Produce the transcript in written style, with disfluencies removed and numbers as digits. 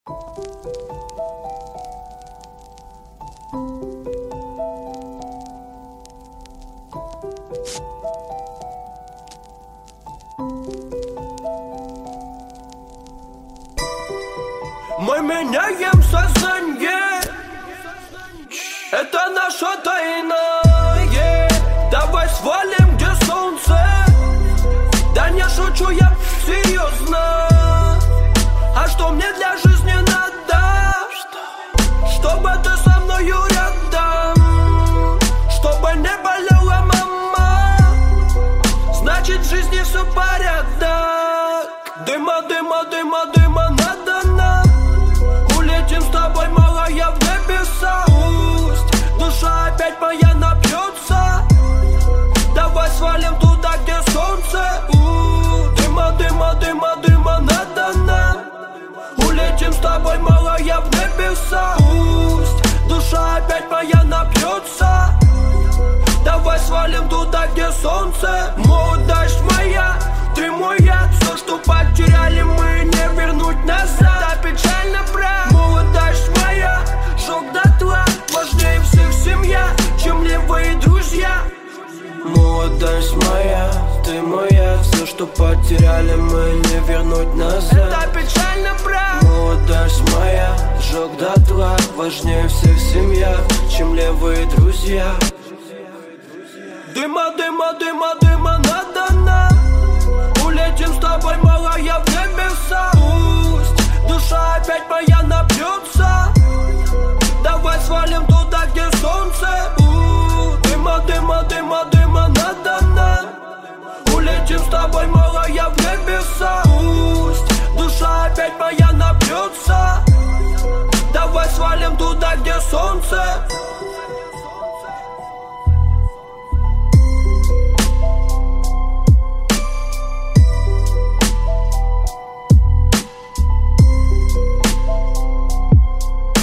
Мы меняем сознание, это наша тайна. Давай свалим, где солнце. Да не шучу, я серьезно. А что мне для жизни надо? Чтобы ты со мною рядом, чтобы не болела мама. Значит в жизни все порядок. Дыма, дыма, дыма, дыма надо нам. Улетим с тобой, малая, в небеса. Пусть душа опять моя напьется. Давай свалим туда, где солнце. Дыма, дыма, дыма, дыма надо нам. Улетим с тобой, малая, в небеса. Пусть душа опять моя напьется. Давай свалим туда, где солнце. Молодость моя, ты мой яд. Все, что потеряли, мы не вернуть назад. Да печально, брат. Молодость моя, жёг дотла. Важнее всех семья, чем левые друзья. Молодость моя, ты моя. Все, что потеряли, мы не вернуть назад. Это печально, брат. Молодость моя, жёг дотла. Важнее всех семья, чем левые друзья. Дыма, дыма, дыма, дыма надо нам. Улетим с тобой, малая, в небеса. Пусть душа опять моя напьется. Давай свалим туда, где солнце. Дыма, дыма, дыма, дыма надо нам. Улетим с тобой, малая, в небеса. Пусть душа опять моя напьется. Давай свалим туда, где солнце.